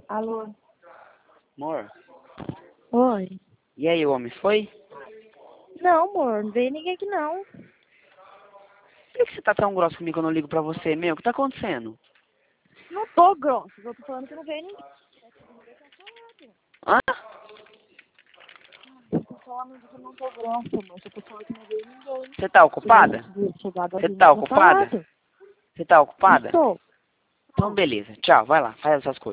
Alô? Amor, Oi? e aí, o homem foi? Não, amor, não veio ninguém aqui não. Por que você tá tão grosso comigo quando eu ligo pra você, meu? O que tá acontecendo? Não tô grossa, eu tô falando que não veio ninguém. Hã? Eu tô falando que eu não tô grossa, amor. Eu tô falando que não veio ninguém. Você tá ocupada? Chegado Você ali, tá não tinha ocupada? falado. Você tá ocupada? Estou. Então, beleza. Tchau, vai lá, faz essas coisas.